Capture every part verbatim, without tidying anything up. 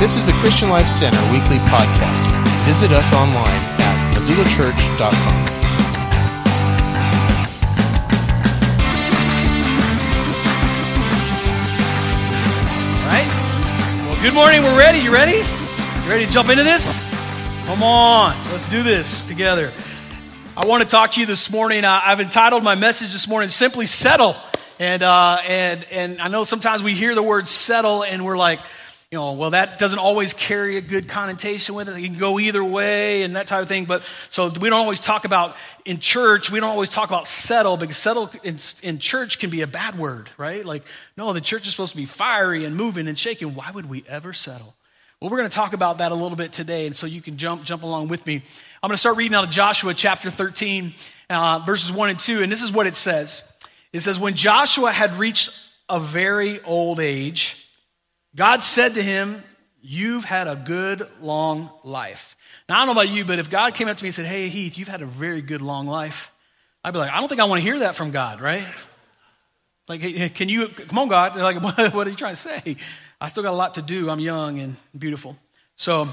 This is the Christian Life Center weekly podcast. Visit us online at missoula church dot com. All right. Well, good morning. We're ready. You ready? You ready to jump into this? Come on. Let's do this together. I want to talk to you this morning. Uh, I've entitled my message this morning, Simply Settle. And, uh, and, and I know sometimes we hear the word settle and we're like, you know, well, that doesn't always carry a good connotation with it. It can go either way and that type of thing. But so we don't always talk about, in church, we don't always talk about settle, because settle in, in church can be a bad word, right? Like, no, the church is supposed to be fiery and moving and shaking. Why would we ever settle? Well, we're going to talk about that a little bit today, and so you can jump jump along with me. I'm going to start reading out of Joshua chapter thirteen, uh, verses one and two, and this is what it says. It says, when Joshua had reached a very old age, God said to him, you've had a good, long life. Now, I don't know about you, but if God came up to me and said, hey, Heath, you've had a very good, long life, I'd be like, I don't think I want to hear that from God, right? Like, hey, can you, come on, God. Like, what, what are you trying to say? I still got a lot to do. I'm young and beautiful. So,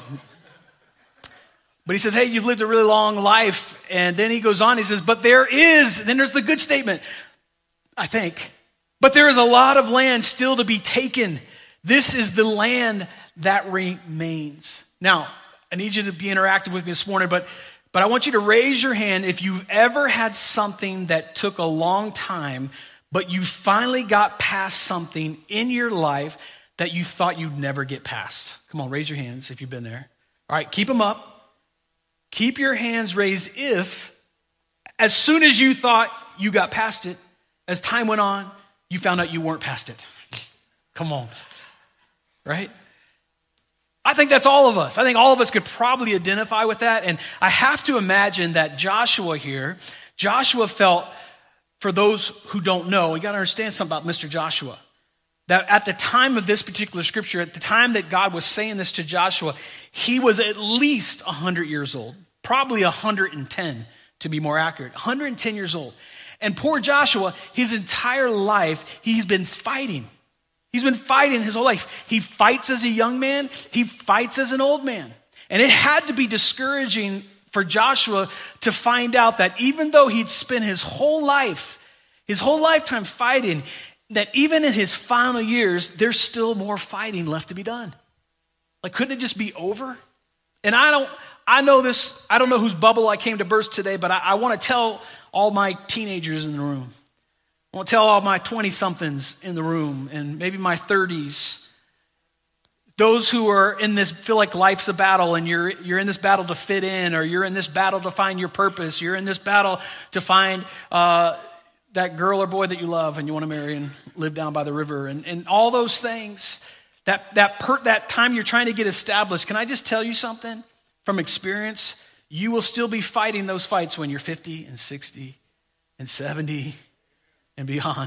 but he says, hey, you've lived a really long life. And then he goes on, he says, but there is, then there's the good statement, I think, but there is a lot of land still to be taken. This is the land that remains. Now, I need you to be interactive with me this morning, but, but I want you to raise your hand if you've ever had something that took a long time, but you finally got past something in your life that you thought you'd never get past. Come on, raise your hands if you've been there. All right, keep them up. Keep your hands raised if, as soon as you thought you got past it, as time went on, you found out you weren't past it. Come on. Right? I think that's all of us. I think all of us could probably identify with that. And I have to imagine that Joshua here, Joshua felt, for those who don't know, you got to understand something about Mister Joshua. That at the time of this particular scripture, at the time that God was saying this to Joshua, he was at least one hundred years old, probably one hundred ten to be more accurate, one hundred ten years old. And poor Joshua, his entire life, he's been fighting. He's been fighting his whole life. He fights as a young man. He fights as an old man. And it had to be discouraging for Joshua to find out that even though he'd spent his whole life, his whole lifetime fighting, that even in his final years, there's still more fighting left to be done. Like, couldn't it just be over? And I don't, I know this, I don't know whose bubble I came to burst today, but I, I want to tell all my teenagers in the room. I want to tell all my twenty-somethings in the room and maybe my thirties, those who are in this, feel like life's a battle and you're you're in this battle to fit in, or you're in this battle to find your purpose, you're in this battle to find uh, that girl or boy that you love and you want to marry and live down by the river, and, and all those things, that, that, per, that time you're trying to get established. Can I just tell you something from experience? You will still be fighting those fights when you're fifty and sixty and seventy and beyond.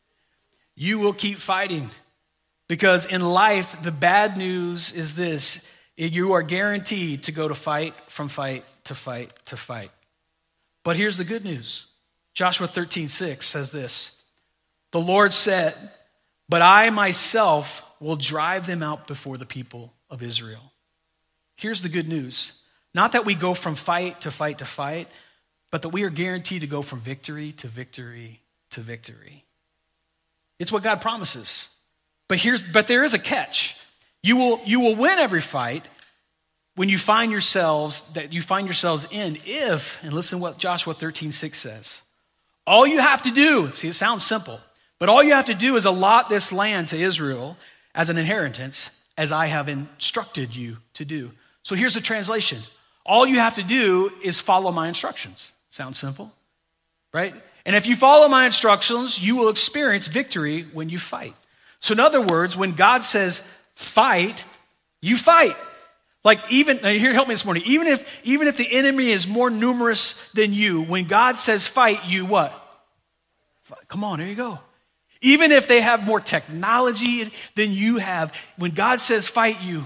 You will keep fighting, because in life, the bad news is this: you are guaranteed to go to fight from fight to fight to fight. But here's the good news. Joshua thirteen six says this: the Lord said, but I myself will drive them out before the people of Israel. Here's the good news. Not that we go from fight to fight to fight, but that we are guaranteed to go from victory to victory to victory. It's what God promises. But here's but there is a catch. You will you will win every fight when you find yourselves that you find yourselves in if, and listen what Joshua thirteen six says. All you have to do, see, it sounds simple, but all you have to do is allot this land to Israel as an inheritance, as I have instructed you to do. So here's the translation. All you have to do is follow my instructions. Sounds simple, right? And if you follow my instructions, you will experience victory when you fight. So in other words, when God says fight, you fight. Like even, here, help me this morning. Even if, even if the enemy is more numerous than you, when God says fight, you what? Fight. Come on, there you go. Even if they have more technology than you have, when God says fight, you.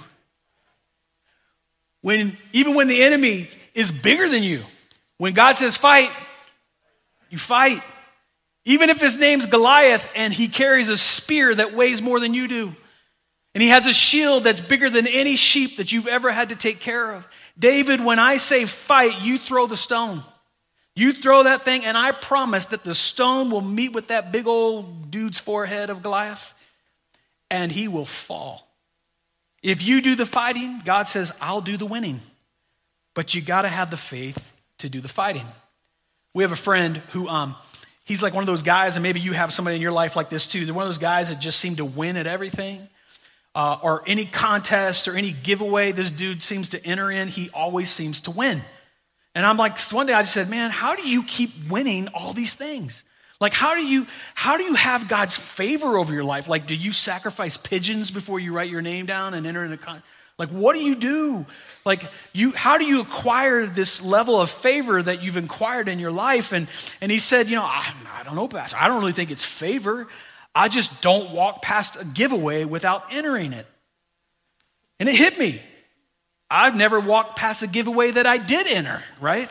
When, even when the enemy is bigger than you, when God says fight, you fight. Even if his name's Goliath and he carries a spear that weighs more than you do. And he has a shield that's bigger than any sheep that you've ever had to take care of. David, when I say fight, you throw the stone. You throw that thing, and I promise that the stone will meet with that big old dude's forehead of Goliath, and he will fall. If you do the fighting, God says, I'll do the winning. But you got to have the faith to do the fighting. We have a friend who, um, he's like one of those guys, and maybe you have somebody in your life like this too. They're one of those guys that just seem to win at everything. Uh, or any contest or any giveaway this dude seems to enter in, he always seems to win. And I'm like, one day I just said, man, how do you keep winning all these things? Like, how do you how do you have God's favor over your life? Like, do you sacrifice pigeons before you write your name down and enter in a con? Like, what do you do? Like, you how do you acquire this level of favor that you've acquired in your life? And and he said, you know, I, I don't know, Pastor. I don't really think it's favor. I just don't walk past a giveaway without entering it. And it hit me. I've never walked past a giveaway that I did enter, right?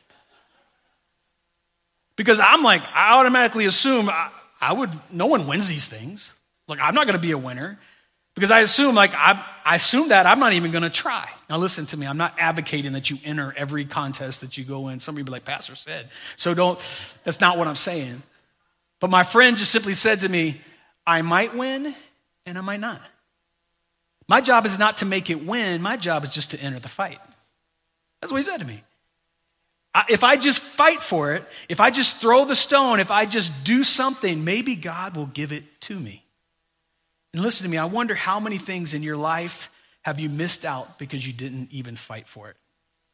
Because I'm like, I automatically assume I, I would, no one wins these things. Like, I'm not going to be a winner. Because I assume, like, I, I assume that I'm not even going to try. Now listen to me, I'm not advocating that you enter every contest that you go in. Somebody be like, Pastor said. So don't, that's not what I'm saying. But my friend just simply said to me, I might win and I might not. My job is not to make it win. My job is just to enter the fight. That's what he said to me. I, if I just fight for it, if I just throw the stone, if I just do something, maybe God will give it to me. And listen to me, I wonder how many things in your life have you missed out because you didn't even fight for it.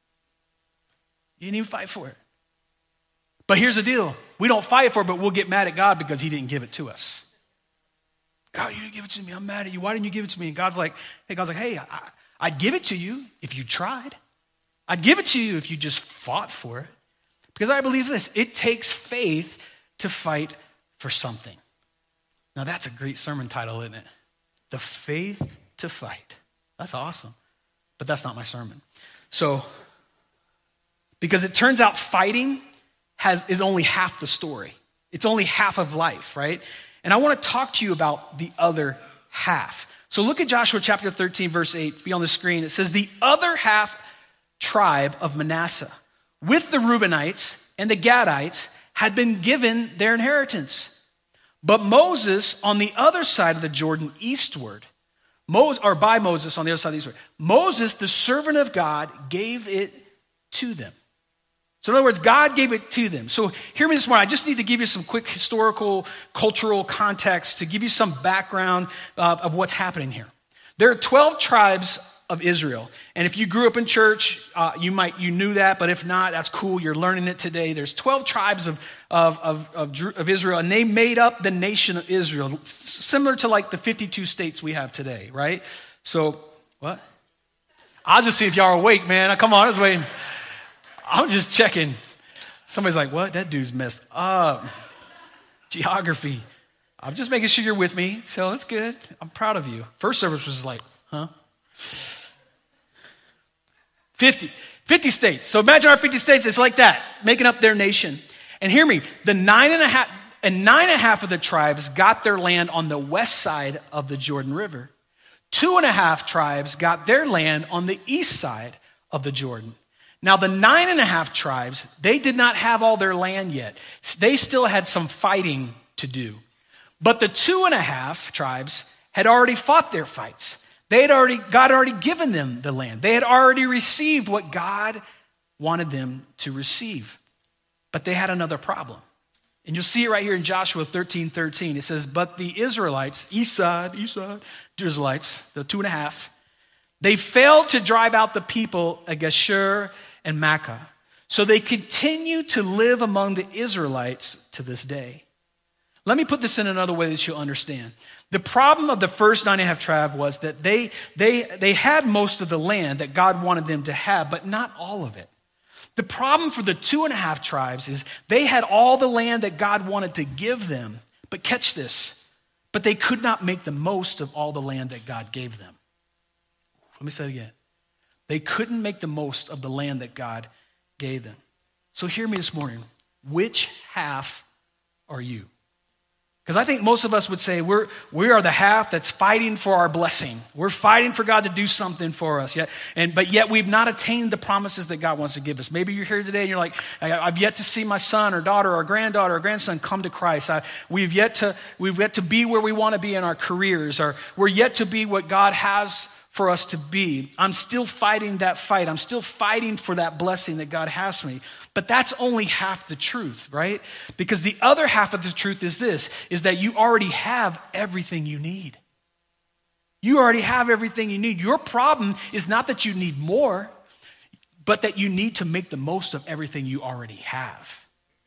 You didn't even fight for it. But here's the deal. We don't fight for it, but we'll get mad at God because he didn't give it to us. God, you didn't give it to me. I'm mad at you. Why didn't you give it to me? And God's like, hey, God's like, hey, I, I'd give it to you if you tried. I'd give it to you if you just fought for it. Because I believe this, it takes faith to fight for something. Now that's a great sermon title, isn't it? The faith to fight. That's awesome. But that's not my sermon. So, because it turns out fighting has is only half the story. It's only half of life, right? And I want to talk to you about the other half. So look at Joshua chapter thirteen, verse eight, be on the screen. It says, the other half tribe of Manasseh, with the Reubenites and the Gadites, had been given their inheritance. But Moses, on the other side of the Jordan eastward, Moses, or by Moses on the other side of the eastward, Moses, the servant of God, gave it to them. So in other words, God gave it to them. So hear me this morning. I just need to give you some quick historical, cultural context to give you some background uh, of what's happening here. There are twelve tribes of Israel. And if you grew up in church, uh, you might you knew that, but if not, that's cool. You're learning it today. There's twelve tribes of, of, of, of, of Israel, and they made up the nation of Israel, similar to like the fifty-two states we have today, right? So, what? I'll just see if y'all are awake, man. Come on, I was waiting. I'm just checking. Somebody's like, what? That dude's messed up. Geography. I'm just making sure you're with me. So that's good. I'm proud of you. First service was like, huh? fifty. fifty states. So imagine our fifty states. It's like that, making up their nation. And hear me. The nine and a half, and nine and a half of the tribes got their land on the west side of the Jordan River. Two and a half tribes got their land on the east side of the Jordan. Now, the nine and a half tribes, they did not have all their land yet. They still had some fighting to do. But the two and a half tribes had already fought their fights. They had already, God had already given them the land. They had already received what God wanted them to receive. But they had another problem. And you'll see it right here in Joshua thirteen thirteen. It says, but the Israelites, east side, east side, Israelites, the two and a half, they failed to drive out the people of Geshur and Makkah. So they continue to live among the Israelites to this day. Let me put this in another way that you'll understand. The problem of the first nine and a half tribe was that they, they, they had most of the land that God wanted them to have, but not all of it. The problem for the two and a half tribes is they had all the land that God wanted to give them, but catch this, but they could not make the most of all the land that God gave them. Let me say it again. They couldn't make the most of the land that God gave them. So hear me this morning. Which half are you? Because I think most of us would say we're, we are the half that's fighting for our blessing. We're fighting for God to do something for us. Yet, and, but yet we've not attained the promises that God wants to give us. Maybe you're here today and you're like, I've yet to see my son or daughter or granddaughter or grandson come to Christ. I, we've, yet to, we've yet to be where we want to be in our careers. Or we're yet to be what God has for us to be. I'm still fighting that fight. I'm still fighting for that blessing that God has for me. But that's only half the truth, right? Because the other half of the truth is this, is that you already have everything you need. You already have everything you need. Your problem is not that you need more, but that you need to make the most of everything you already have.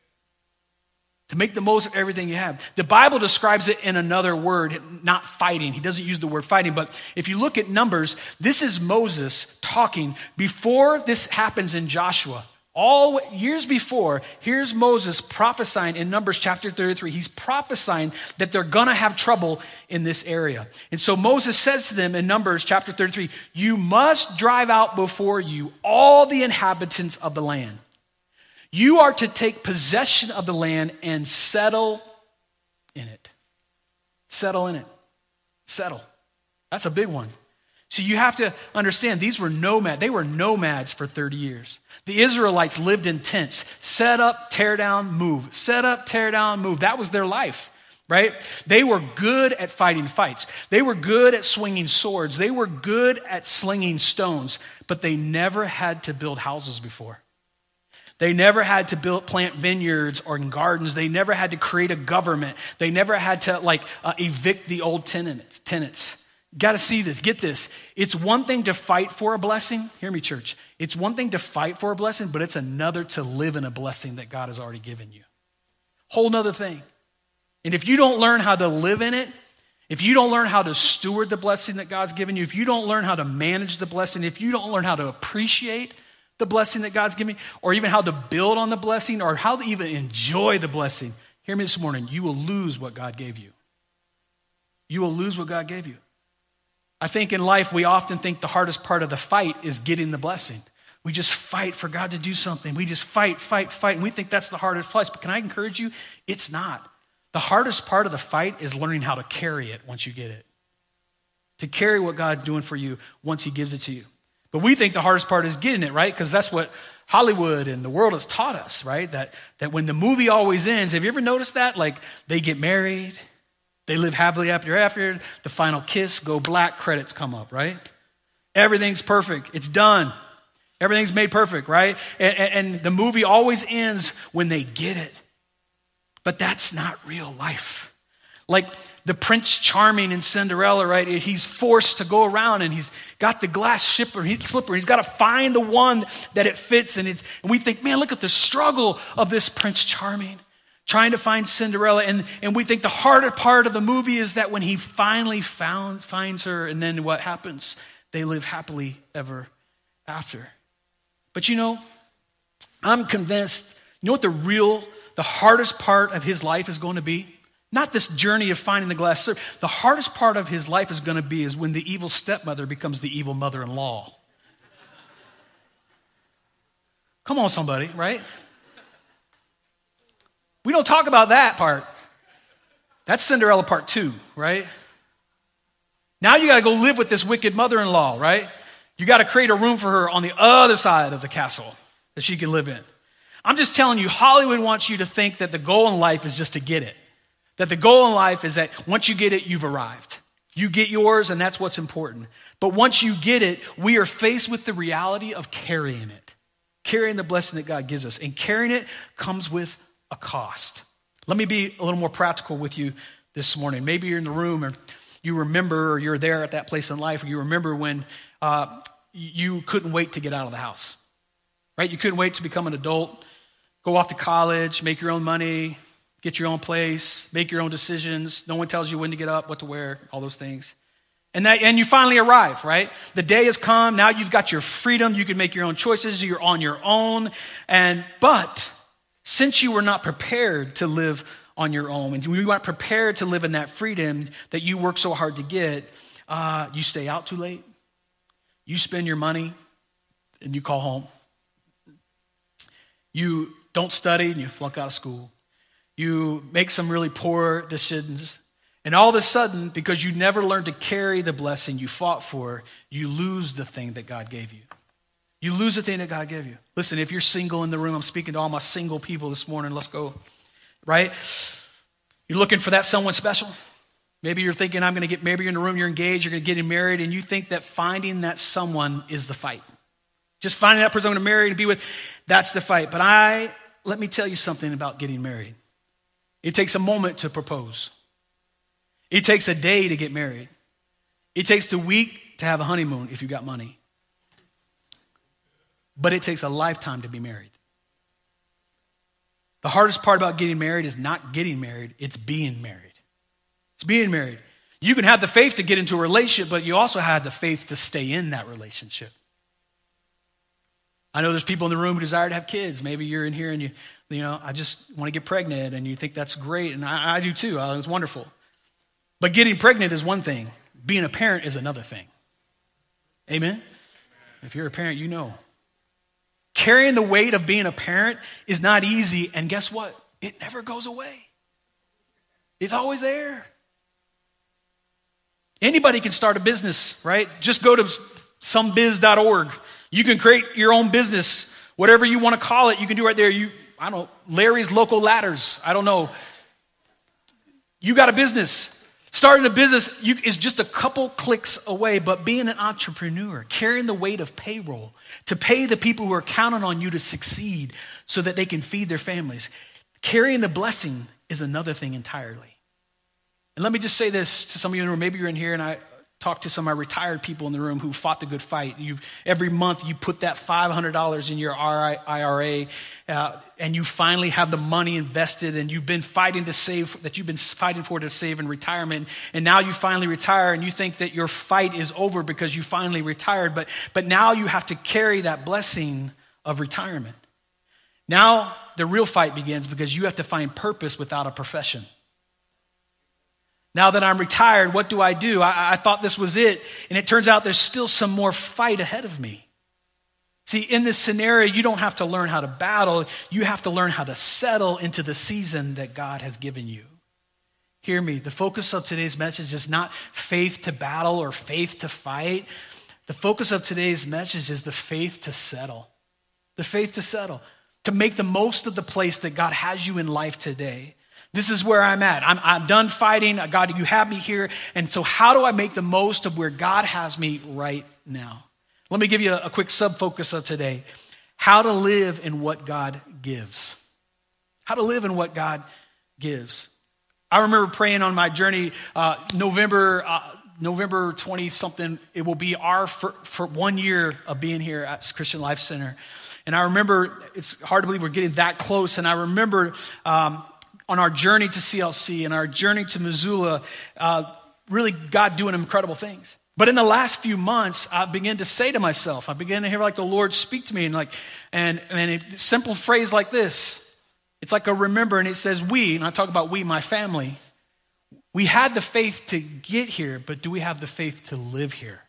To make the most of everything you have. The Bible describes it in another word, not fighting. He doesn't use the word fighting, but if you look at Numbers, this is Moses talking before this happens in Joshua. All years before, here's Moses prophesying in Numbers chapter thirty-three. He's prophesying that they're going to have trouble in this area. And so Moses says to them in Numbers chapter thirty-three, you must drive out before you all the inhabitants of the land. You are to take possession of the land and settle in it. Settle in it. Settle. That's a big one. So you have to understand, these were nomads. They were nomads for thirty years. The Israelites lived in tents. Set up, tear down, move. Set up, tear down, move. That was their life, right? They were good at fighting fights. They were good at swinging swords. They were good at slinging stones, but they never had to build houses before. They never had to build, plant vineyards or gardens. They never had to create a government. They never had to like uh, evict the old tenants. tenants. Got to see this, get this. It's one thing to fight for a blessing. Hear me, church. It's one thing to fight for a blessing, but it's another to live in a blessing that God has already given you. Whole nother thing. And if you don't learn how to live in it, if you don't learn how to steward the blessing that God's given you, if you don't learn how to manage the blessing, if you don't learn how to appreciate the blessing that God's given you, or even how to build on the blessing, or how to even enjoy the blessing, hear me this morning, you will lose what God gave you. You will lose what God gave you. I think in life, we often think the hardest part of the fight is getting the blessing. We just fight for God to do something. We just fight, fight, fight, and we think that's the hardest place. But can I encourage you? It's not. The hardest part of the fight is learning how to carry it once you get it. To carry what God's doing for you once he gives it to you. But we think the hardest part is getting it, right? Because that's what Hollywood and the world has taught us, right? That, that when the movie always ends, have you ever noticed that? Like, they get married, they live happily ever after, the final kiss, go black, credits come up, right? Everything's perfect. It's done. Everything's made perfect, right? And, and, and the movie always ends when they get it. But that's not real life. Like the Prince Charming in Cinderella, right? He's forced to go around and he's got the glass slipper. He, slipper. He's got to find the one that it fits. And, it, and we think, man, look at the struggle of this Prince Charming trying to find Cinderella. And, and we think the harder part of the movie is that when he finally found, finds her, and then what happens? They live happily ever after. But you know, I'm convinced, you know what the real, the hardest part of his life is going to be? Not this journey of finding the glass slipper. The hardest part of his life is going to be is when the evil stepmother becomes the evil mother-in-law. Come on, somebody, right? We don't talk about that part. That's Cinderella part two, right? Now you got to go live with this wicked mother-in-law, right? You got to create a room for her on the other side of the castle that she can live in. I'm just telling you, Hollywood wants you to think that the goal in life is just to get it. That the goal in life is that once you get it, you've arrived. You get yours, and that's what's important. But once you get it, we are faced with the reality of carrying it. Carrying the blessing that God gives us. And carrying it comes with a cost. Let me be a little more practical with you this morning. Maybe you're in the room, or you remember, or you're there at that place in life, or you remember when uh, you couldn't wait to get out of the house. Right? You couldn't wait to become an adult, go off to college, make your own money, get your own place, make your own decisions. No one tells you when to get up, what to wear, all those things. And that, and you finally arrive, right? The day has come. Now you've got your freedom. You can make your own choices. You're on your own. And but since you were not prepared to live on your own, and you weren't prepared to live in that freedom that you work so hard to get, uh, you stay out too late. You spend your money, and you call home. You don't study, and you flunk out of school. You make some really poor decisions. And all of a sudden, because you never learned to carry the blessing you fought for, you lose the thing that God gave you. You lose the thing that God gave you. Listen, if you're single in the room, I'm speaking to all my single people this morning. Let's go, right? You're looking for that someone special. Maybe you're thinking, I'm going to get, maybe you're in the room, you're engaged, you're going to get married, and you think that finding that someone is the fight. Just finding that person I'm going to marry and be with, that's the fight. But I, let me tell you something about getting married. It takes a moment to propose. It takes a day to get married. It takes a week to have a honeymoon if you got money. But it takes a lifetime to be married. The hardest part about getting married is not getting married, it's being married. It's being married. You can have the faith to get into a relationship, but you also have the faith to stay in that relationship. I know there's people in the room who desire to have kids. Maybe you're in here and you, you know, I just want to get pregnant, and you think that's great, and I, I do too. Uh, it's wonderful. But getting pregnant is one thing. Being a parent is another thing. Amen? If you're a parent, you know. Carrying the weight of being a parent is not easy, and guess what? It never goes away. It's always there. Anybody can start a business, right? Just go to some biz dot org. You can create your own business, whatever you want to call it. You can do right there. You, I don't know, Larry's Local Ladders. I don't know. You got a business. Starting a business you, is just a couple clicks away, but being an entrepreneur, carrying the weight of payroll to pay the people who are counting on you to succeed so that they can feed their families, carrying the blessing is another thing entirely. And let me just say this to some of you in the room. Maybe you're in here and I talk to some of my retired people in the room who fought the good fight. You every month you put that five hundred dollars in your I R A uh, and you finally have the money invested, and you've been fighting to save, that you've been fighting for to save in retirement. And now you finally retire, and you think that your fight is over because you finally retired. But, but now you have to carry that blessing of retirement. Now the real fight begins because you have to find purpose without a profession. Now that I'm retired, what do I do? I, I thought this was it, and it turns out there's still some more fight ahead of me. See, in this scenario, you don't have to learn how to battle. You have to learn how to settle into the season that God has given you. Hear me. The focus of today's message is not faith to battle or faith to fight. The focus of today's message is the faith to settle. The faith to settle. To make the most of the place that God has you in life today. This is where I'm at. I'm, I'm done fighting. God, you have me here. And so how do I make the most of where God has me right now? Let me give you a, a quick sub-focus of today. How to live in what God gives. How to live in what God gives. I remember praying on my journey, uh, November uh, November twenty-something, it will be our for, for one year of being here at Christian Life Center. And I remember, it's hard to believe we're getting that close. And I remember um, on our journey to C L C and our journey to Missoula, uh, really God doing incredible things. But in the last few months, I began to say to myself, I began to hear like the Lord speak to me, and like, and, and a simple phrase like this. It's like a remember, and it says, we, and I talk about we, my family, we had the faith to get here, but do we have the faith to live here?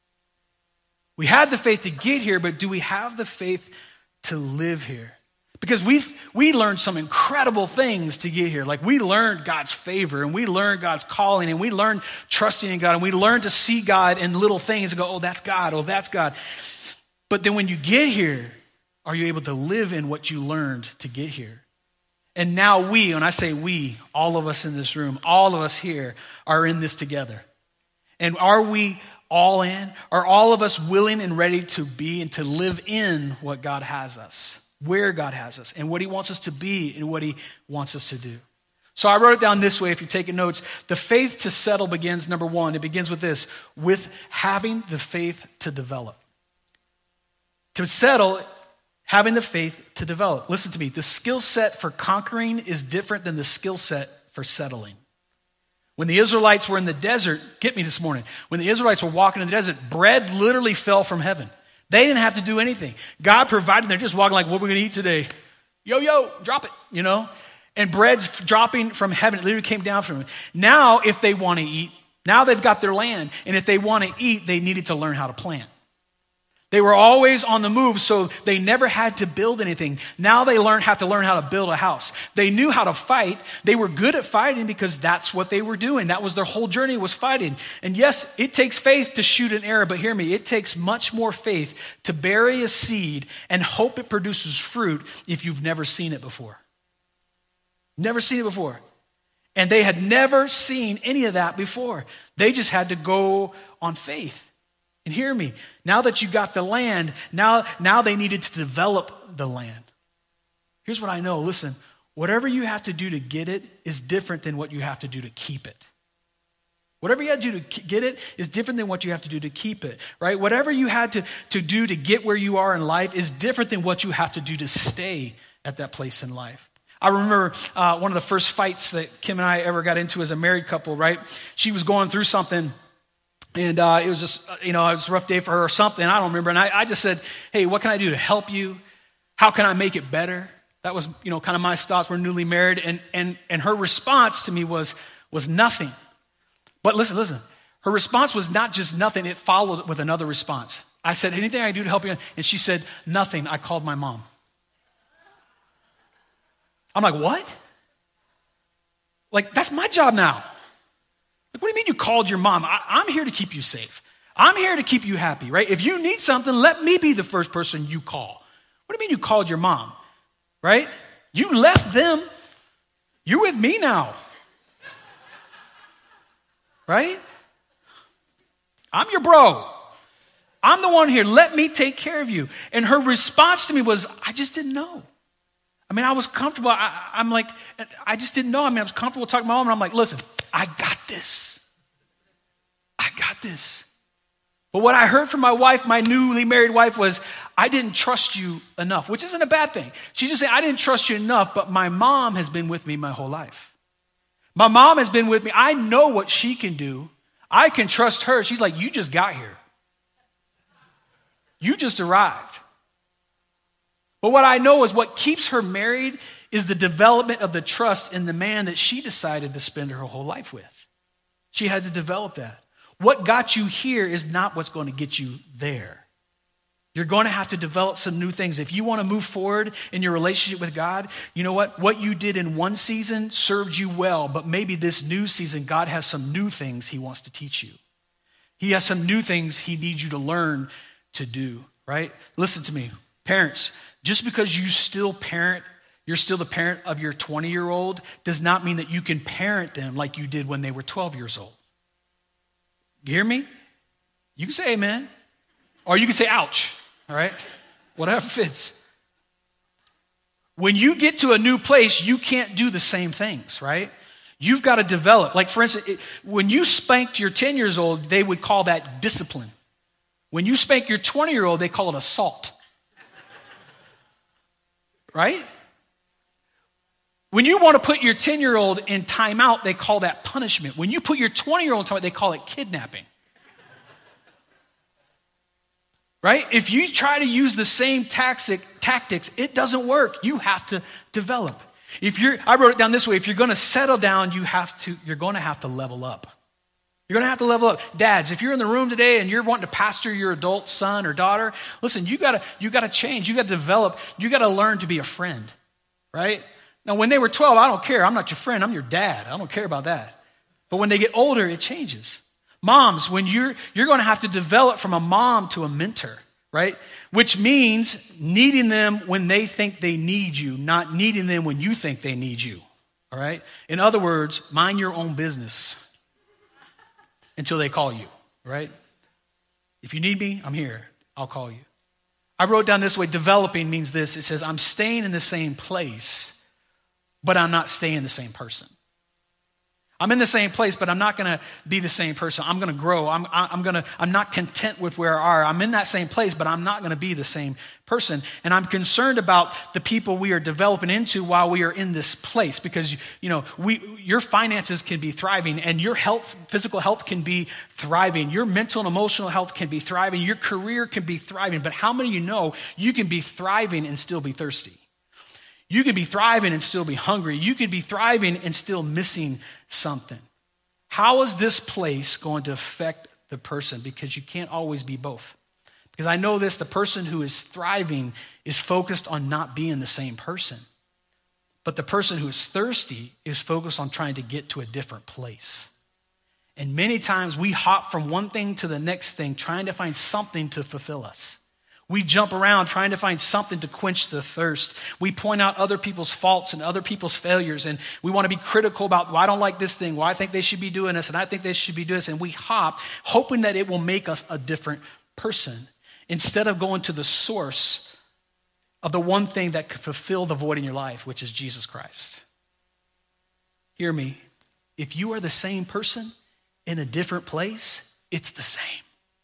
We had the faith to get here, but do we have the faith to live here? Because we we learned some incredible things to get here. Like we learned God's favor, and we learned God's calling, and we learned trusting in God, and we learned to see God in little things and go, oh, that's God, oh, that's God. But then when you get here, are you able to live in what you learned to get here? And now we, when I say we, all of us in this room, all of us here are in this together. And are we all in? Are all of us willing and ready to be and to live in what God has us? Where God has us and what he wants us to be and what he wants us to do. So I wrote it down this way if you're taking notes. The faith to settle begins, number one, it begins with this, with having the faith to develop. To settle, having the faith to develop. Listen to me, the skill set for conquering is different than the skill set for settling. When the Israelites were in the desert, get me this morning, when the Israelites were walking in the desert, bread literally fell from heaven. They didn't have to do anything. God provided. They're just walking like, what are we going to eat today? Yo, yo, drop it, you know? And bread's dropping from heaven. It literally came down from heaven. Now, if they want to eat, now they've got their land. And if they want to eat, they needed to learn how to plant. They were always on the move, so they never had to build anything. Now they learn have to learn how to build a house. They knew how to fight. They were good at fighting because that's what they were doing. That was their whole journey, was fighting. And yes, it takes faith to shoot an arrow, but hear me, it takes much more faith to bury a seed and hope it produces fruit if you've never seen it before. Never seen it before. And they had never seen any of that before. They just had to go on faith. And hear me, now that you got the land, now, now they needed to develop the land. Here's what I know. Listen, whatever you have to do to get it is different than what you have to do to keep it. Whatever you had to do to get it is different than what you have to do to keep it, right? Whatever you had to, to do to get where you are in life is different than what you have to do to stay at that place in life. I remember uh, one of the first fights that Kim and I ever got into as a married couple, right? She was going through something. And uh, it was just, you know, it was a rough day for her or something. I don't remember. And I, I just said, hey, what can I do to help you? How can I make it better? That was, you know, kind of my thoughts. We're newly married. And and and her response to me was, was nothing. But listen, listen. Her response was not just nothing. It followed with another response. I said, anything I can do to help you? And she said, nothing. I called my mom. I'm like, what? Like, that's my job now. Like, what do you mean you called your mom? I, I'm here to keep you safe. I'm here to keep you happy, right? If you need something, let me be the first person you call. What do you mean you called your mom, right? You left them. You're with me now, right? I'm your bro. I'm the one here. Let me take care of you. And her response to me was, I just didn't know. I mean, I was comfortable. I, I'm like, I just didn't know. I mean, I was comfortable talking to my mom, and I'm like, listen, I got this. I got this. But what I heard from my wife, my newly married wife, was, I didn't trust you enough, which isn't a bad thing. She just said, I didn't trust you enough, but my mom has been with me my whole life. My mom has been with me. I know what she can do. I can trust her. She's like, you just got here. You just arrived. But what I know is what keeps her married is the development of the trust in the man that she decided to spend her whole life with. She had to develop that. What got you here is not what's going to get you there. You're going to have to develop some new things. If you want to move forward in your relationship with God, you know what? What you did in one season served you well, but maybe this new season, God has some new things he wants to teach you. He has some new things he needs you to learn to do, right? Listen to me, parents. Just because you still parent, you're still the parent of your twenty-year-old does not mean that you can parent them like you did when they were twelve years old. You hear me? You can say amen. Or you can say ouch, all right? Whatever fits. When you get to a new place, you can't do the same things, right? You've got to develop. Like, for instance, it, when you spanked your ten years old, they would call that discipline. When you spank your twenty-year-old, they call it assault. Right? When you want to put your ten-year-old in timeout, they call that punishment. When you put your twenty-year-old in timeout, they call it kidnapping. Right? If you try to use the same tactic, tactics, it doesn't work. You have to develop. If you're, I wrote it down this way, if you're going to settle down, you have to, you're going to have to level up. You're going to have to level up. Dads, if you're in the room today and you're wanting to pastor your adult son or daughter, listen, you got to you got to change. You got to develop. You got to learn to be a friend, right? Now, when they were twelve, I don't care. I'm not your friend. I'm your dad. I don't care about that. But when they get older, it changes. Moms, when you're you're going to have to develop from a mom to a mentor, right? Which means needing them when they think they need you, not needing them when you think they need you, all right? In other words, mind your own business until they call you, right? If you need me, I'm here. I'll call you. I wrote down this way, developing means this. It says, I'm staying in the same place, but I'm not staying the same person. I'm in the same place, but I'm not going to be the same person. I'm going to grow. I'm, I'm going to, I'm not content with where I are. I'm in that same place, but I'm not going to be the same person. And I'm concerned about the people we are developing into while we are in this place, because, you know, we, your finances can be thriving, and your health, physical health can be thriving. Your mental and emotional health can be thriving. Your career can be thriving. But how many of you know you can be thriving and still be thirsty? You can be thriving and still be hungry. You can be thriving and still missing something. How is this place going to affect the person? Because you can't always be both. Because I know this, the person who is thriving is focused on not being the same person. But the person who is thirsty is focused on trying to get to a different place. And many times we hop from one thing to the next thing, trying to find something to fulfill us. We jump around trying to find something to quench the thirst. We point out other people's faults and other people's failures, and we want to be critical about, well, I don't like this thing, well, I think they should be doing this, and I think they should be doing this, and we hop, hoping that it will make us a different person, instead of going to the source of the one thing that could fulfill the void in your life, which is Jesus Christ. Hear me. If you are the same person in a different place, it's the same.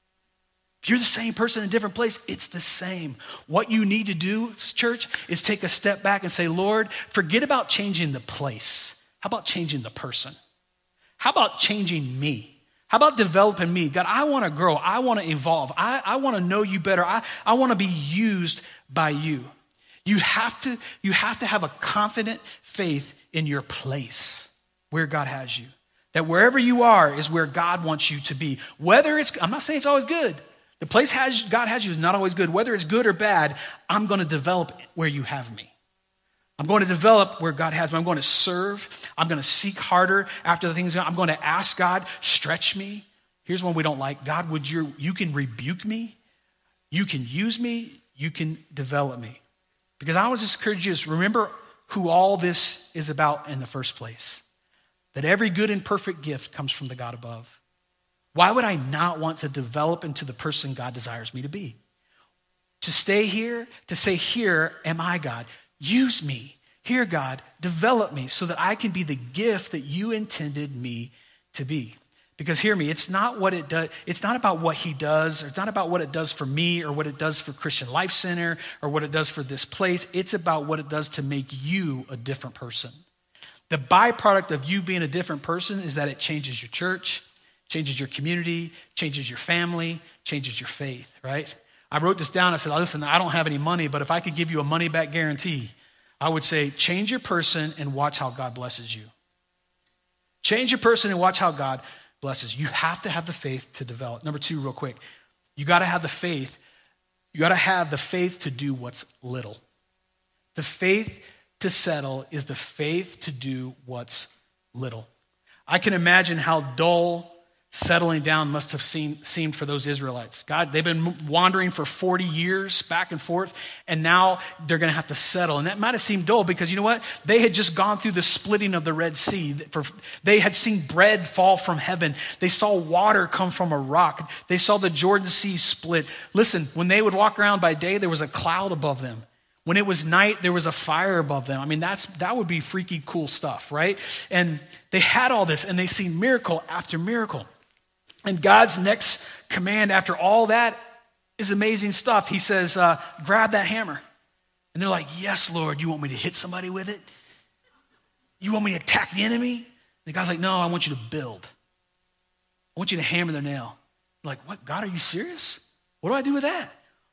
If you're the same person in a different place, it's the same. What you need to do, church, is take a step back and say, Lord, forget about changing the place. How about changing the person? How about changing me? How about developing me? God, I want to grow. I want to evolve. I, I want to know you better. I, I want to be used by you. You have to, you have to have a confident faith in your place where God has you. That wherever you are is where God wants you to be. Whether it's, I'm not saying it's always good. The place has, God has you is not always good. Whether it's good or bad, I'm going to develop where you have me. I'm going to develop where God has me. I'm going to serve. I'm going to seek harder after the things. I'm going to ask God, stretch me. Here's one we don't like. God, would you, you can rebuke me. You can use me. You can develop me. Because I would just encourage you to remember who all this is about in the first place. That every good and perfect gift comes from the God above. Why would I not want to develop into the person God desires me to be? To stay here, to say, here am I, God. Use me. Here, God, develop me so that I can be the gift that you intended me to be. Because hear me, it's not what it does, it's not about what he does, or it's not about what it does for me, or what it does for Christian Life Center, or what it does for this place. It's about what it does to make you a different person. The byproduct of you being a different person is that it changes your church, changes your community, changes your family, changes your faith, right? I wrote this down. I said, listen, I don't have any money, but if I could give you a money back guarantee, I would say, change your person and watch how God blesses you. Change your person and watch how God blesses you. You have to have the faith to develop. Number two, real quick, you got to have the faith. You got to have the faith to do what's little. The faith to settle is the faith to do what's little. I can imagine how dull settling down must have seemed, seemed for those Israelites. God, they've been wandering for forty years back and forth, and now they're going to have to settle. And that might have seemed dull because you know what? They had just gone through the splitting of the Red Sea. They had seen bread fall from heaven. They saw water come from a rock. They saw the Jordan Sea split. Listen, when they would walk around by day, there was a cloud above them. When it was night, there was a fire above them. I mean, that's that would be freaky cool stuff, right? And they had all this, and they seen miracle after miracle. And God's next command after all that is amazing stuff. He says, uh, grab that hammer. And they're like, yes, Lord, you want me to hit somebody with it? You want me to attack the enemy? And God's like, no, I want you to build. I want you to hammer the nail. I'm like, what, God, are you serious? What do I do with that?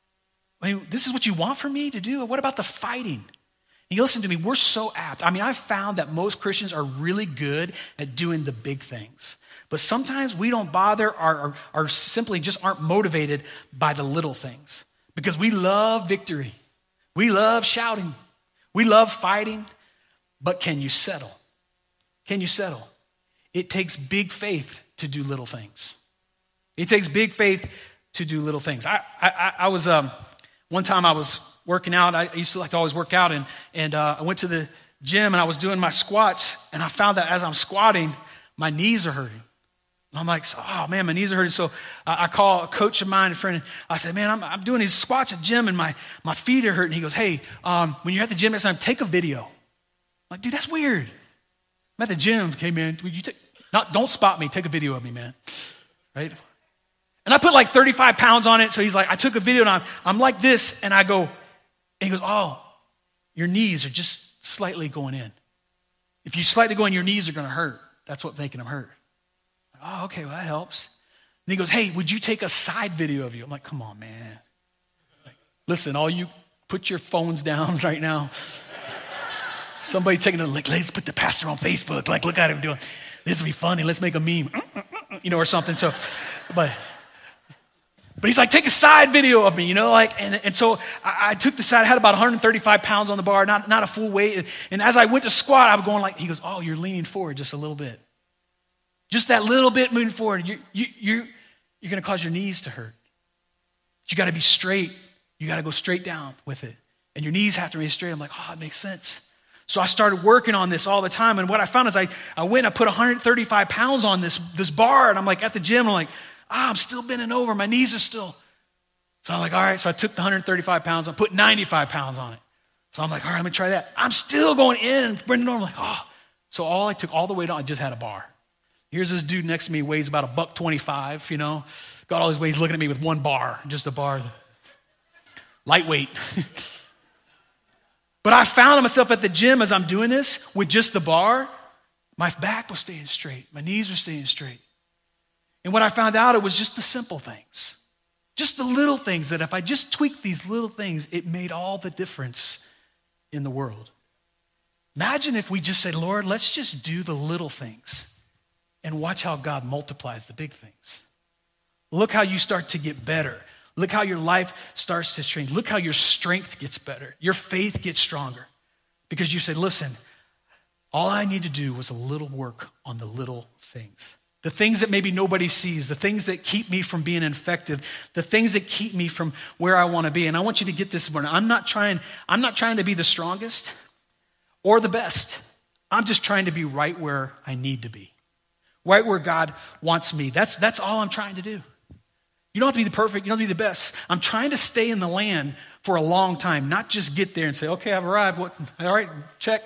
I mean, this is what you want from me to do? What about the fighting? And you listen to me, we're so apt. I mean, I've found that most Christians are really good at doing the big things. But sometimes we don't bother or, or, or simply just aren't motivated by the little things. Because we love victory. We love shouting. We love fighting. But can you settle? Can you settle? It takes big faith to do little things. It takes big faith to do little things. I, I, I was, um, one time I was working out. I used to like to always work out. And, and uh, I went to the gym and I was doing my squats. And I found that as I'm squatting, my knees are hurting. And I'm like, oh man, my knees are hurting. So I call a coach of mine, a friend. I said, man, I'm, I'm doing these squats at the gym and my, my feet are hurting. He goes, hey, um, when you're at the gym next time, take a video. I'm like, dude, that's weird. I'm at the gym. Hey man, you take, not, don't spot me. Take a video of me, man. Right? And I put like thirty-five pounds on it. So he's like, I took a video and I'm, I'm like this. And I go, and he goes, oh, your knees are just slightly going in. If you slightly go in, your knees are going to hurt. That's what's making them hurt. Oh, okay, well, that helps. And he goes, hey, would you take a side video of you? I'm like, come on, man. Like, listen, all you, put your phones down right now. Somebody taking a, like, let's put the pastor on Facebook. Like, look at him doing, this will be funny. Let's make a meme, you know, or something. So, but But he's like, take a side video of me, you know, like, and, and so I, I took the side, I had about one hundred thirty-five pounds on the bar, not, not a full weight. And, and as I went to squat, I was going like, he goes, oh, you're leaning forward just a little bit. Just that little bit moving forward. You, you, you, you're going to cause your knees to hurt. You got to be straight. You got to go straight down with it. And your knees have to remain straight. I'm like, oh, it makes sense. So I started working on this all the time. And what I found is I, I went, I put one hundred thirty-five pounds on this, this bar. And I'm like at the gym, I'm like, ah, I'm still bending over. My knees are still. So I'm like, all right. So I took the one hundred thirty-five pounds, I put ninety-five pounds on it. So I'm like, all right, let me try that. I'm still going in and bending over. I'm like, oh. So all I took all the weight on, I just had a bar. Here's this dude next to me, weighs about a buck twenty-five, you know. Got all these weights looking at me with one bar, just a bar. Lightweight. But I found myself at the gym as I'm doing this with just the bar, my back was staying straight. My knees were staying straight. And what I found out, it was just the simple things. Just the little things that if I just tweaked these little things, it made all the difference in the world. Imagine if we just said, Lord, let's just do the little things and watch how God multiplies the big things. Look how you start to get better. Look how your life starts to change. Look how your strength gets better. Your faith gets stronger. Because you said, listen, all I need to do was a little work on the little things. The things that maybe nobody sees, the things that keep me from being effective, the things that keep me from where I want to be. And I want you to get this morning. I'm not trying, I'm not trying to be the strongest or the best. I'm just trying to be right where I need to be. Right where God wants me. That's, that's all I'm trying to do. You don't have to be the perfect, you don't have to be the best. I'm trying to stay in the land for a long time, not just get there and say, okay, I've arrived. What? All right, check.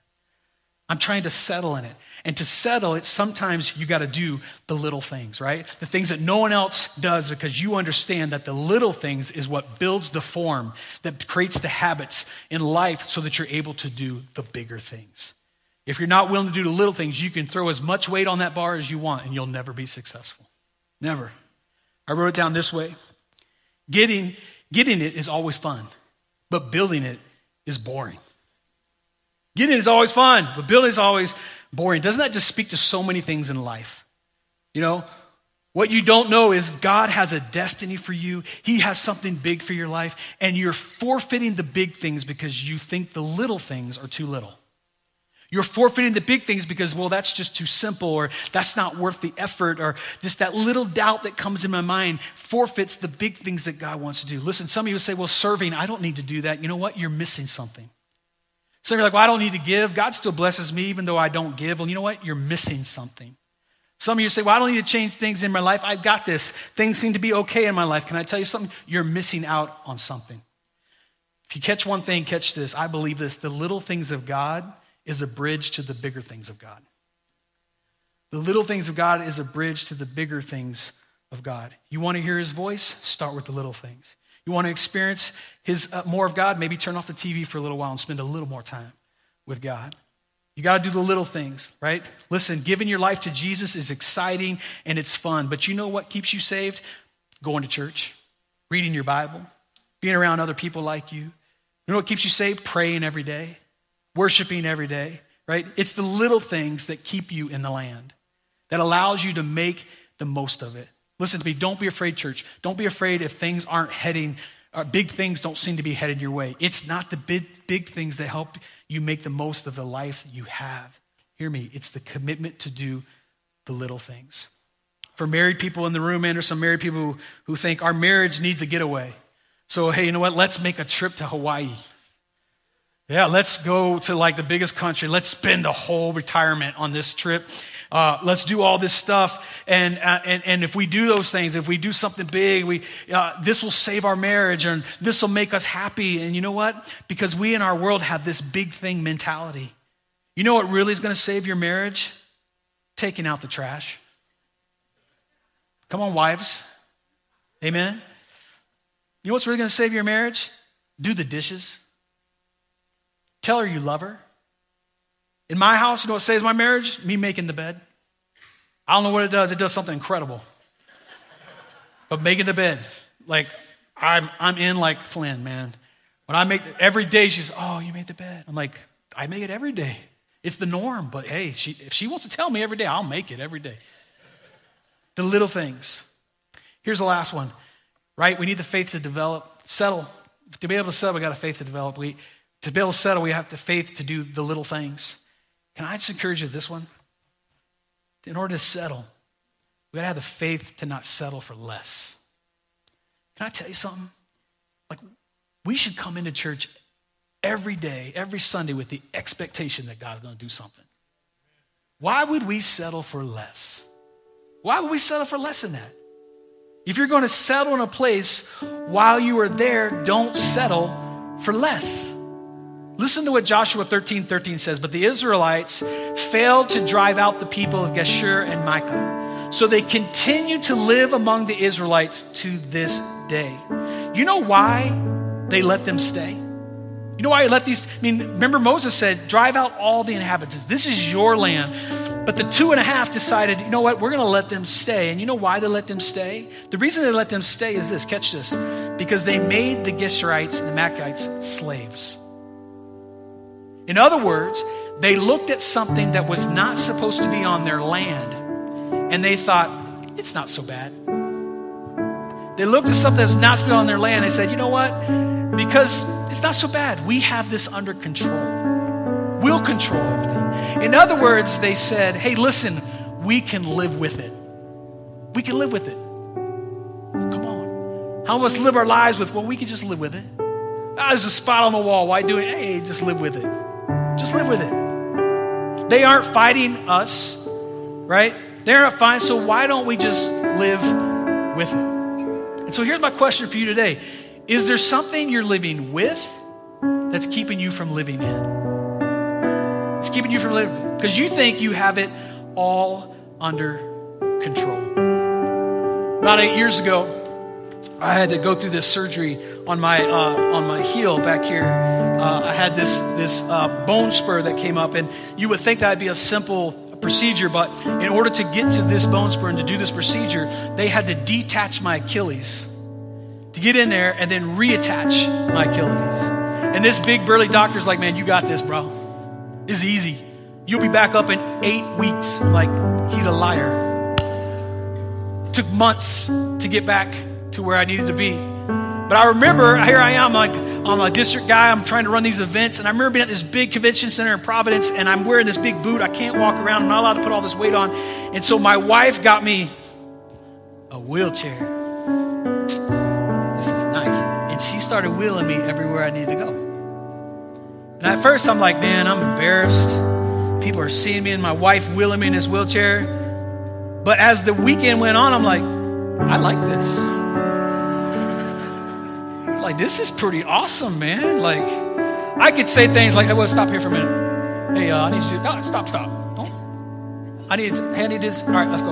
I'm trying to settle in it. And to settle it, sometimes you got to do the little things, right? The things that no one else does because you understand that the little things is what builds the form, that creates the habits in life so that you're able to do the bigger things. If you're not willing to do the little things, you can throw as much weight on that bar as you want and you'll never be successful. Never. I wrote it down this way. Getting, getting it is always fun, but building it is boring. Getting it is always fun, but building is always boring. Doesn't that just speak to so many things in life? You know, what you don't know is God has a destiny for you. He has something big for your life, and you're forfeiting the big things because you think the little things are too little. You're forfeiting the big things because, well, that's just too simple, or that's not worth the effort, or just that little doubt that comes in my mind forfeits the big things that God wants to do. Listen, some of you would say, well, serving, I don't need to do that. You know what? You're missing something. Some of you are like, well, I don't need to give. God still blesses me even though I don't give. Well, you know what? You're missing something. Some of you say, well, I don't need to change things in my life. I've got this. Things seem to be okay in my life. Can I tell you something? You're missing out on something. If you catch one thing, catch this. I believe this. The little things of God is a bridge to the bigger things of God. The little things of God is a bridge to the bigger things of God. You want to hear his voice? Start with the little things. You want to experience his uh, more of God? Maybe turn off the T V for a little while and spend a little more time with God. You got to do the little things, right? Listen, giving your life to Jesus is exciting and it's fun. But you know what keeps you saved? Going to church, reading your Bible, being around other people like you. You know what keeps you saved? Praying every day. Worshiping every day, right? It's the little things that keep you in the land, that allows you to make the most of it. Listen to me, don't be afraid, church. Don't be afraid if things aren't heading, or big things don't seem to be headed your way. It's not the big, big things that help you make the most of the life you have. Hear me, it's the commitment to do the little things. For married people in the room, and there's some married people who, who think our marriage needs a getaway. So, hey, you know what? Let's make a trip to Hawaii. Yeah, let's go to like the biggest country. Let's spend a whole retirement on this trip. Uh, let's do all this stuff. And, uh, and and if we do those things, if we do something big, we uh, this will save our marriage and this will make us happy. And you know what? Because we in our world have this big thing mentality. You know what really is going to save your marriage? Taking out the trash. Come on, wives. Amen. You know what's really going to save your marriage? Do the dishes. Tell her you love her. In my house, you know what saves my marriage? Me making the bed. I don't know what it does. It does something incredible. But making the bed, like I'm I'm in like Flynn, man. When I make, every day she's, oh, you made the bed. I'm like, I make it every day. It's the norm. But hey, she, if she wants to tell me every day, I'll make it every day. The little things. Here's the last one. right? We need the faith to develop, settle. To be able to settle, we got a faith to develop. We, to be able to settle, we have the faith to do the little things. Can I just encourage you with this one? In order to settle, we got to have the faith to not settle for less. Can I tell you something? Like, we should come into church every day, every Sunday with the expectation that God's going to do something. Why would we settle for less? Why would we settle for less than that? If you're going to settle in a place while you are there, don't settle for less. Listen to what Joshua thirteen thirteen says. But the Israelites failed to drive out the people of Geshur and Micah. So they continue to live among the Israelites to this day. You know why they let them stay? You know why he let these, I mean, remember Moses said, drive out all the inhabitants. This is your land. But the two and a half decided, you know what, we're going to let them stay. And you know why they let them stay? The reason they let them stay is this, catch this, because they made the Geshurites and the Machites slaves. In other words, they looked at something that was not supposed to be on their land, and they thought, it's not so bad. They looked at something that was not supposed to be on their land, and they said, you know what, because it's not so bad. We have this under control. We'll control everything. In other words, they said, hey, listen, we can live with it. We can live with it. Come on. How must live our lives with? Well, we can just live with it. Ah, there's a spot on the wall. Why do it? Hey, just live with it. Just live with it. They aren't fighting us, right? They're not fighting, so why don't we just live with it? And so here's my question for you today. Is there something you're living with that's keeping you from living in? It's keeping you from living because you think you have it all under control. About eight years ago, I had to go through this surgery on my uh, on my heel back here. Uh, I had this this uh, bone spur that came up, and you would think that'd be a simple procedure, but in order to get to this bone spur and to do this procedure, they had to detach my Achilles to get in there and then reattach my Achilles. And this big burly doctor's like, man, you got this, bro. It's easy. You'll be back up in eight weeks. Like, he's a liar. It took months to get back to where I needed to be. But I remember, here I am, like, I'm a district guy. I'm trying to run these events. And I remember being at this big convention center in Providence, and I'm wearing this big boot. I can't walk around. I'm not allowed to put all this weight on. And so my wife got me a wheelchair. This is nice. And she started wheeling me everywhere I needed to go. And at first, I'm like, man, I'm embarrassed. People are seeing me and my wife wheeling me in this wheelchair. But as the weekend went on, I'm like, I like this. Like, this is pretty awesome, man. Like, I could say things like, hey, well, stop here for a minute. Hey, uh, I need you to, no, stop, stop. Don't. I need, hey, I need this. All right, let's go.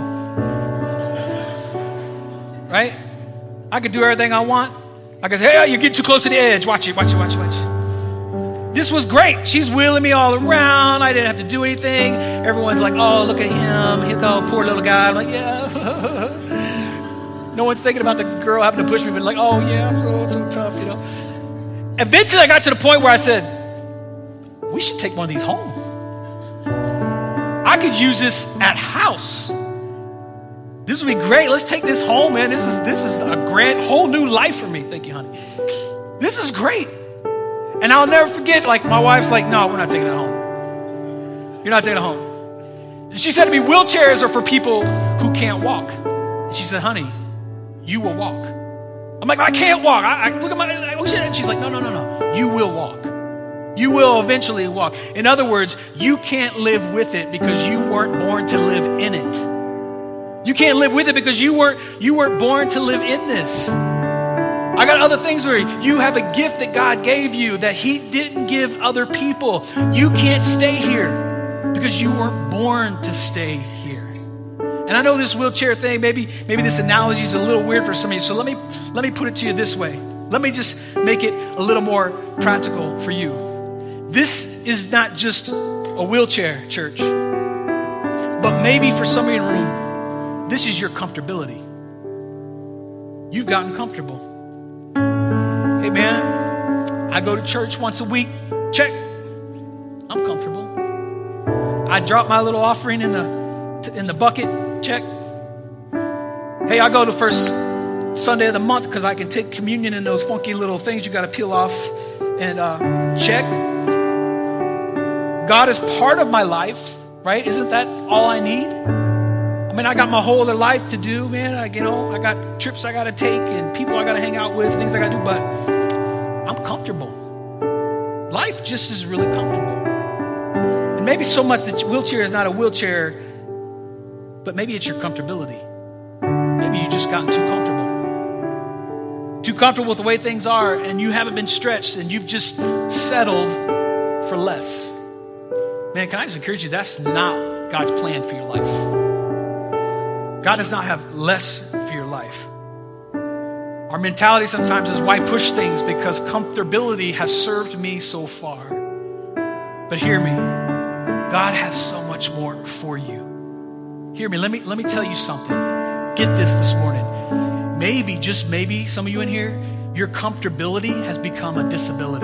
Right? I could do everything I want. I could say, hey, you're getting too close to the edge. Watch it, watch it, watch it, watch it. This was great. She's wheeling me all around. I didn't have to do anything. Everyone's like, oh, look at him. He's the poor little guy. I'm like, yeah. No one's thinking about the girl having to push me, but like, oh, yeah, I'm so, so tough, you know. Eventually, I got to the point where I said, we should take one of these home. I could use this at house. This would be great. Let's take this home, man. This is this is a grand, whole new life for me. Thank you, honey. This is great. And I'll never forget, like, my wife's like, no, we're not taking it home. You're not taking it home. And she said to me, wheelchairs are for people who can't walk. And she said, honey, you will walk. I'm like, I can't walk. I, I look at my, and she's like, no, no, no, no. You will walk. You will eventually walk. In other words, you can't live with it because you weren't born to live in it. You can't live with it because you weren't, you weren't born to live in this. I got other things where you have a gift that God gave you that He didn't give other people. You can't stay here because you weren't born to stay here. And I know this wheelchair thing, maybe maybe this analogy is a little weird for some of you. So let me let me put it to you this way. Let me just make it a little more practical for you. This is not just a wheelchair, church. But maybe for some of you in the room, this is your comfortability. You've gotten comfortable. Hey man, I go to church once a week. Check. I'm comfortable. I drop my little offering in the in the bucket. Check. Hey, I go to First Sunday of the month because I can take communion in those funky little things you got to peel off and uh, check. God is part of my life, right? Isn't that all I need? I mean, I got my whole other life to do, man. I, you know, I got trips I got to take and people I got to hang out with, things I got to do, but I'm comfortable. Life just is really comfortable. And maybe so much that wheelchair is not a wheelchair, but maybe it's your comfortability. Maybe you just gotten too comfortable. Too comfortable with the way things are, and you haven't been stretched, and you've just settled for less. Man, can I just encourage you, that's not God's plan for your life. God does not have less for your life. Our mentality sometimes is, why push things? Because comfortability has served me so far. But hear me, God has so much more for you. Hear me, let me, let me tell you something. Get this this morning. Maybe, just maybe, some of you in here, your comfortability has become a disability.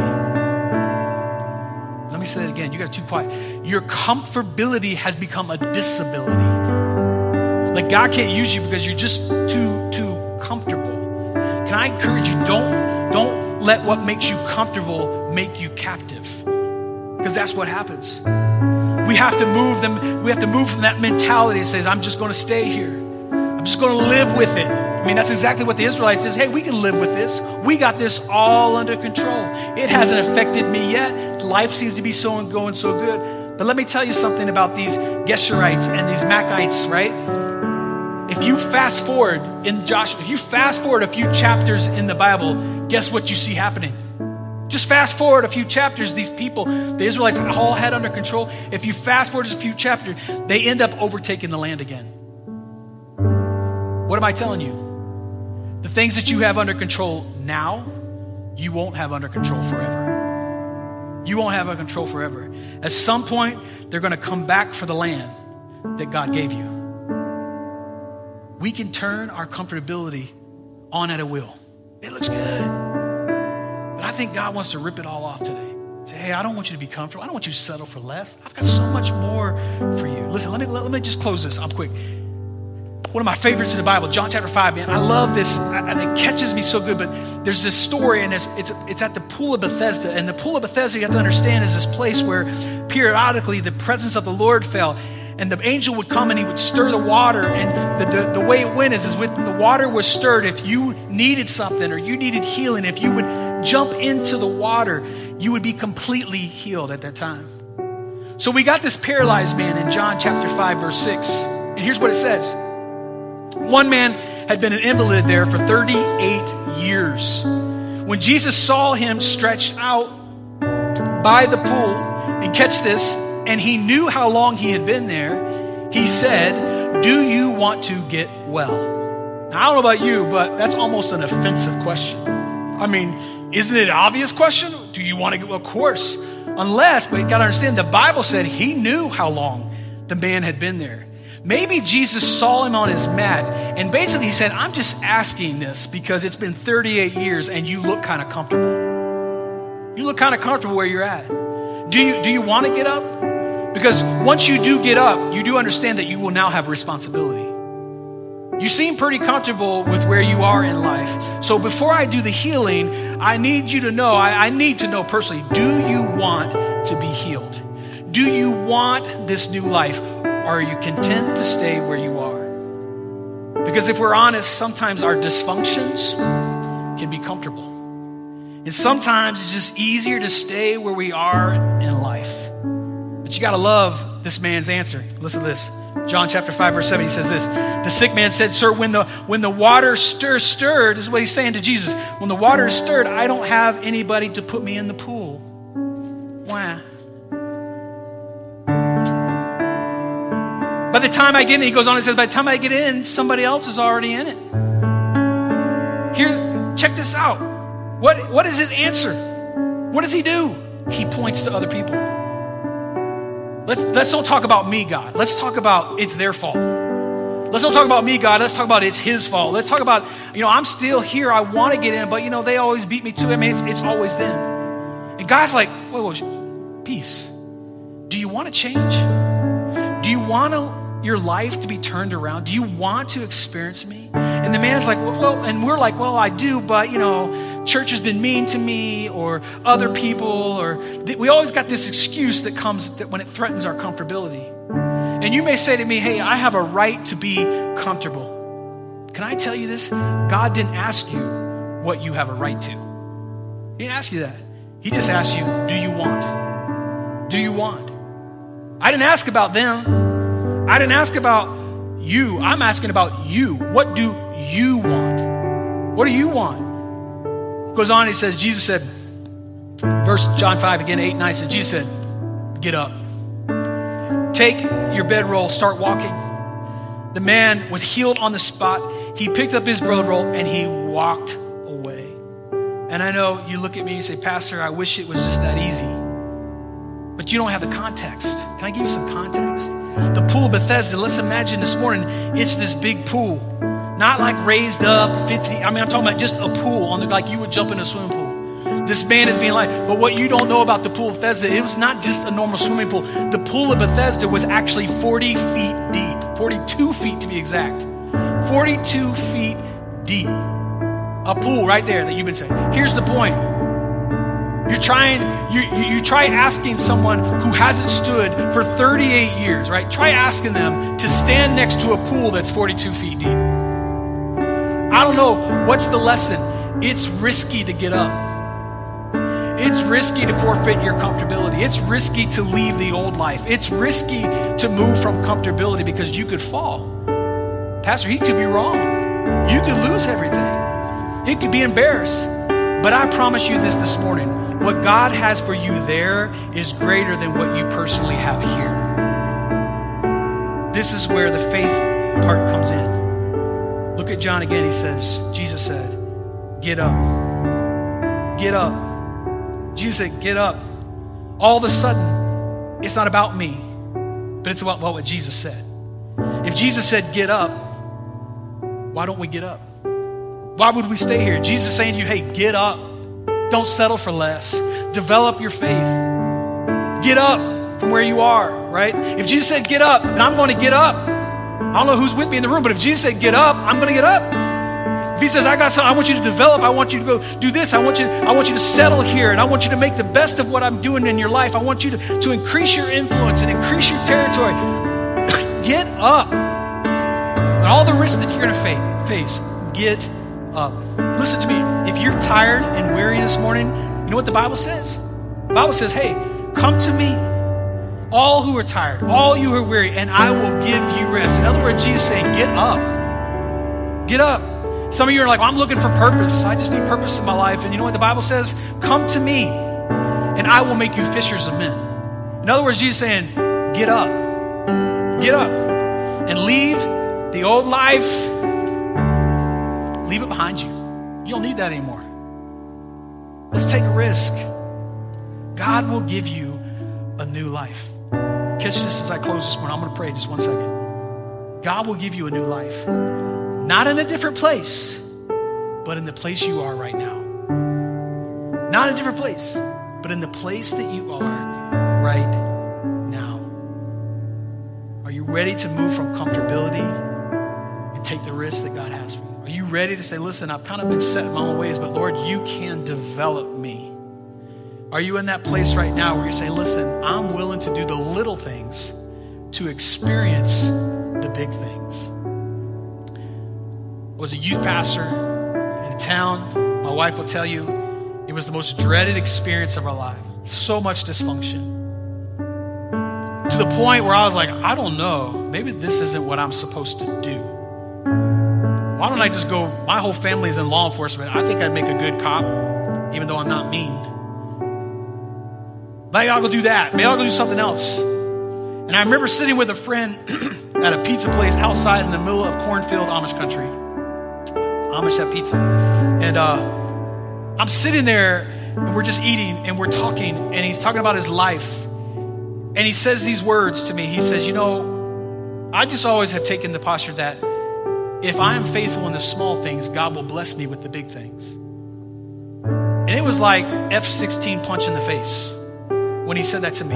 Let me say that again. You got too quiet. Your comfortability has become a disability. Like God can't use you because you're just too, too comfortable. Can I encourage you, don't, don't let what makes you comfortable make you captive. Because that's what happens. We have to move them, we have to move from that mentality that says, I'm just going to stay here. I'm just going to live with it. I mean, that's exactly what the Israelites says. Hey, we can live with this. We got this all under control. It hasn't affected me yet. Life seems to be so and going so good. But let me tell you something about these Geshurites and these Machites, right? If you fast forward in Joshua, if you fast forward a few chapters in the Bible, guess what you see happening? Just fast forward a few chapters, these people, the Israelites all had under control. If you fast forward just a few chapters, they end up overtaking the land again. What am I telling you? The things that you have under control now, you won't have under control forever. You won't have under control forever. At some point, they're going to come back for the land that God gave you. We can turn our comfortability on at a will. It looks good. But I think God wants to rip it all off today. Say, hey, I don't want you to be comfortable. I don't want you to settle for less. I've got so much more for you. Listen, let me, let, let me just close this. I'm quick. One of my favorites in the Bible, John chapter five, man. I love this, and it catches me so good. But there's this story, and it's, it's, it's at the Pool of Bethesda. And the Pool of Bethesda, you have to understand, is this place where periodically the presence of the Lord fell. And the angel would come and he would stir the water. And the, the, the way it went is, is when the water was stirred, if you needed something or you needed healing, if you would jump into the water, you would be completely healed at that time. So we got this paralyzed man in John chapter five, verse six. And here's what it says. One man had been an invalid there for thirty-eight years. When Jesus saw him stretched out by the pool, and catch this, and he knew how long he had been there, he said, do you want to get well? Now, I don't know about you, but that's almost an offensive question. I mean, isn't it an obvious question? Do you want to get well? Of course. Unless, but you got to understand, the Bible said he knew how long the man had been there. Maybe Jesus saw him on his mat, and basically he said, I'm just asking this because it's been thirty-eight years and you look kind of comfortable. You look kind of comfortable where you're at. Do you, do you want to get up? Because once you do get up, you do understand that you will now have responsibility. You seem pretty comfortable with where you are in life. So before I do the healing, I need you to know, I, I need to know personally, do you want to be healed? Do you want this new life? Or are you content to stay where you are? Because if we're honest, sometimes our dysfunctions can be comfortable. And sometimes it's just easier to stay where we are in life. But you got to love this man's answer. Listen to this. John chapter five, verse seven, he says this. The sick man said, sir, when the when the water stir, stirred, this is what he's saying to Jesus. When the water is stirred, I don't have anybody to put me in the pool. Why? By the time I get in, he goes on and says, by the time I get in, somebody else is already in it. Here, check this out. What, what is his answer? What does he do? He points to other people. Let's, let's don't talk about me, God. Let's talk about it's their fault. Let's don't talk about me, God. Let's talk about it's his fault. Let's talk about, you know, I'm still here. I want to get in, but, you know, they always beat me too. I mean, it's, it's always them. And God's like, wait, wait, peace. Do you want to change? Do you want to, your life to be turned around? Do you want to experience me? And And the man's like, well, well, and we're like, well, I do, but you know, church has been mean to me, or other people, or th- we always got this excuse that comes that when it threatens our comfortability. And you may say to me, hey, I have a right to be comfortable. Can I tell you this? God didn't ask you what you have a right to. He didn't ask you that. He just asked you, do you want? Do you want? I didn't ask about them. I didn't ask about you. I'm asking about you. What do you want? What do you want? Goes on, he says, Jesus said, verse John five, again, eight, nine, says, Jesus said, get up. Take your bedroll, start walking. The man was healed on the spot. He picked up his bedroll and he walked away. And I know you look at me and you say, Pastor, I wish it was just that easy. But you don't have the context. Can I give you some context? The pool of Bethesda, let's imagine this morning, it's this big pool. Not like raised up, fifty, I mean, I'm talking about just a pool, on the, like you would jump in a swimming pool. This man is being like, but what you don't know about the pool of Bethesda, it was not just a normal swimming pool. The pool of Bethesda was actually forty feet deep, forty-two feet to be exact. forty-two feet deep. A pool right there that you've been saying. Here's the point. You're trying, you, you, you try asking someone who hasn't stood for thirty-eight years, right? Try asking them to stand next to a pool that's forty-two feet deep. I don't know, what's the lesson? It's risky to get up. It's risky to forfeit your comfortability. It's risky to leave the old life. It's risky to move from comfortability because you could fall. Pastor, he could be wrong. You could lose everything. It could be embarrassed. But I promise you this this morning. What God has for you there is greater than what you personally have here. This is where the faith part comes in. Look at John again. He says, Jesus said, get up. Get up. Jesus said, get up. All of a sudden, it's not about me, but it's about what Jesus said. If Jesus said, get up, why don't we get up? Why would we stay here? Jesus is saying to you, hey, get up. Don't settle for less. Develop your faith. Get up from where you are, right? If Jesus said, get up, and I'm going to get up. I don't know who's with me in the room, but if Jesus said, get up, I'm going to get up. If he says, I got something, I want you to develop, I want you to go do this, I want you, I want you to settle here, and I want you to make the best of what I'm doing in your life. I want you to, to increase your influence and increase your territory. Get up. And all the risks that you're going to face, get up. Listen to me. If you're tired and weary this morning, you know what the Bible says? The Bible says, hey, come to me, all who are tired, all you who are weary, and I will give you rest. In other words, Jesus is saying, get up. Get up. Some of you are like, well, I'm looking for purpose. I just need purpose in my life. And you know what the Bible says? Come to me, and I will make you fishers of men. In other words, Jesus is saying, get up. Get up. And leave the old life. Leave it behind you. You don't need that anymore. Let's take a risk. God will give you a new life. Catch this as I close this morning. I'm going to pray just one second. God will give you a new life. Not in a different place, but in the place you are right now. Not in a different place, but in the place that you are right now. Are you ready to move from comfortability and take the risk that God has for you? Are you ready to say, listen, I've kind of been set in my own ways, but Lord, you can develop me. Are you in that place right now where you say, listen, I'm willing to do the little things to experience the big things? I was a youth pastor in a town. My wife will tell you it was the most dreaded experience of our life. So much dysfunction. To the point where I was like, I don't know, maybe this isn't what I'm supposed to do. Why don't I just go, my whole family's in law enforcement. I think I'd make a good cop, even though I'm not mean. Maybe I'll go do that. Maybe I'll go do something else. And I remember sitting with a friend at a pizza place outside in the middle of cornfield Amish country. Amish have pizza. And uh, I'm sitting there, and we're just eating, and we're talking, and he's talking about his life. And he says these words to me. He says, you know, I just always have taken the posture that if I am faithful in the small things, God will bless me with the big things. And it was like F sixteen punch in the face when he said that to me.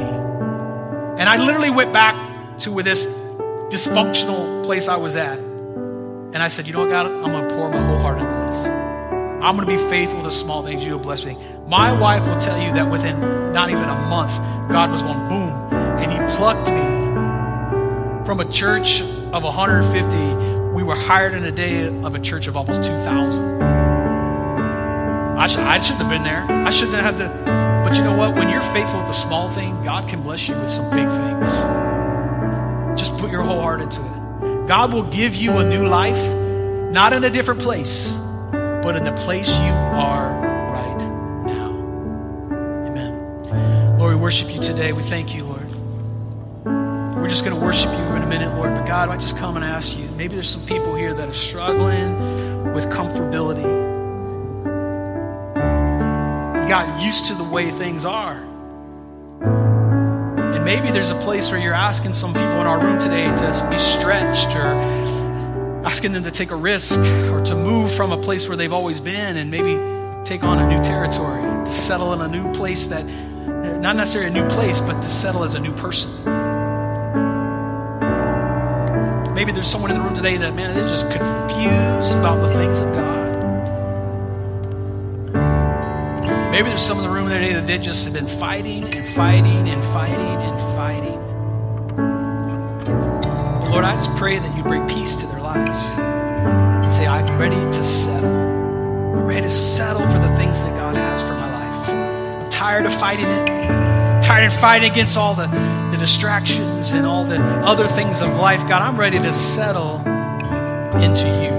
And I literally went back to where this dysfunctional place I was at. And I said, you know what, God, I'm going to pour my whole heart into this. I'm going to be faithful to small things. You will bless me. My wife will tell you that within not even a month, God was going boom. And he plucked me from a church of one hundred fifty. We were hired in a day of a church of almost two thousand. I, sh- I shouldn't have been there. I shouldn't have had to. But you know what? When you're faithful with the small thing, God can bless you with some big things. Just put your whole heart into it. God will give you a new life, not in a different place, but in the place you are right now. Amen. Lord, we worship you today. We thank you, Lord. We're just going to worship you in a minute, Lord. But God, I just come and ask you, maybe there's some people here that are struggling with comfortability. You got used to the way things are. And maybe there's a place where you're asking some people in our room today to be stretched, or asking them to take a risk, or to move from a place where they've always been and maybe take on a new territory, to settle in a new place that, not necessarily a new place, but to settle as a new person. Maybe there's someone in the room today that, man, they're just confused about the things of God. Maybe there's some in the room today that they just have been fighting and fighting and fighting and fighting. Lord, I just pray that you bring peace to their lives and say, I'm ready to settle. I'm ready to settle for the things that God has for my life. I'm tired of fighting it. I'm tired of fighting against all the, the distractions and all the other things of life. God, I'm ready to settle into you.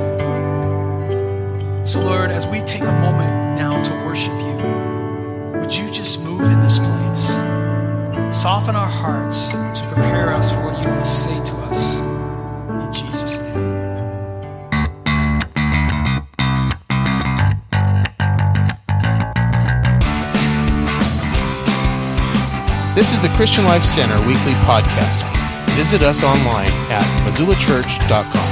So Lord, as we take a moment now to worship you, would you just move in this place? Soften our hearts to prepare us for what you want to say to us. In Jesus' name. This is the Christian Life Center weekly podcast. Visit us online at missoula church dot com.